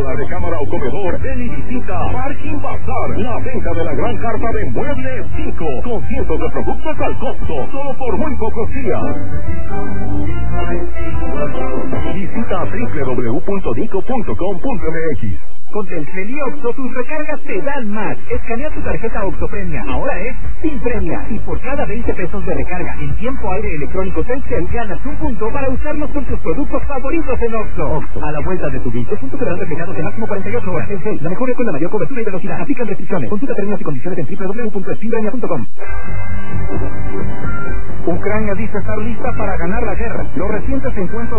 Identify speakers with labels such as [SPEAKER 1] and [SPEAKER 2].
[SPEAKER 1] sala, recámara o comedor, ven y visita Parking Bazar, la venta de la gran carta de Mueble 5, con cientos de productos al costo, solo por muy pocos días. Visita www.dico.com.mx.
[SPEAKER 2] Con Telcel y Oxxo, tus recargas te dan más. Escanea tu tarjeta Oxxo Premia. Ahora es sin premia. Y por cada 20 pesos de recarga en tiempo aire electrónico Telcel, ganas un punto para usarlos con tus productos favoritos en Oxxo. Oxxo, a la vuelta de tu vida. Puntos serán reflejados en máximo 48 horas. Telcel, la mejor con la mayor cobertura y velocidad. Aplican restricciones. Consulta términos y condiciones en www.espinbraña.com. Ucrania dice estar lista para ganar la guerra. Los recientes encuentros